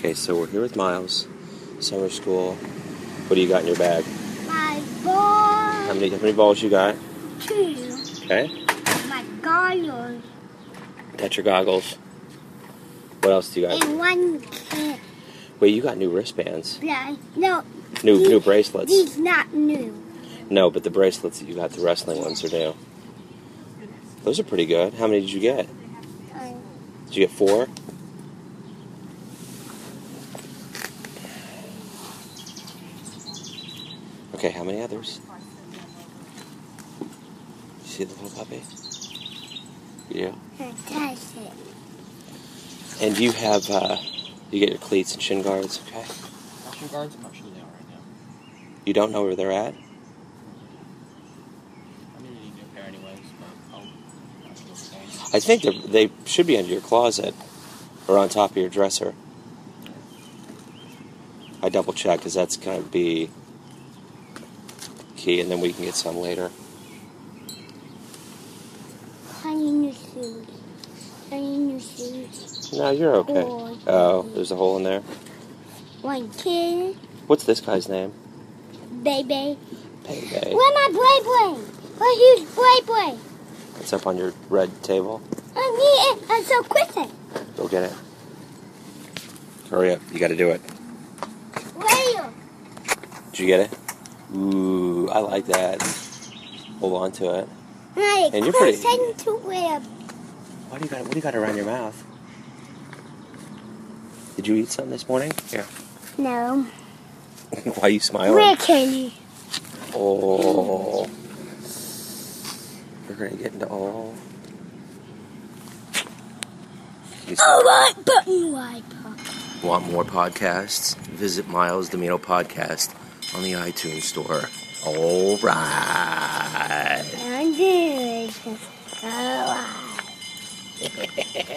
Okay, so we're here with Miles, summer school. What do you got in your bag? My ball. How many balls you got? 2. Okay. My goggles. Got your goggles. What else do you got? And 1 kid. Wait, you got new wristbands. Yeah, no. New bracelets. These not new. No, but the bracelets that you got, the wrestling ones, are new. Those are pretty good. How many did you get? Did you get 4? Okay, how many others? You see the little puppy? Yeah. Fantastic. And you have, you get your cleats and shin guards, okay? Shin guards? I'm not sure they are right now. You don't know where they're at? I'm going to need a new pair anyways, but I'll go with I think they should be under your closet or on top of your dresser. I double check because that's going to be key, and then we can get some later. I need new shoes. I need new shoes. No, you're okay. Oh, there's a hole in there. 1 kid. What's this guy's name? Baby. Baby. Where my Bray? Where's Bray? It's up on your red table. I need it. I'm so quick. Go get it. Hurry up. You got to do it. Where? Did you get it? Ooh, I like that. Hold on to it. And you're pretty. To wear. What do you got around your mouth? Did you eat something this morning? Here. No. Why are you smiling? Where candy? Oh. We're going to get into all. Alright, button wiper. Want more podcasts? Visit Miles Domino Podcast on the iTunes Store. All right. I'm good. Alright.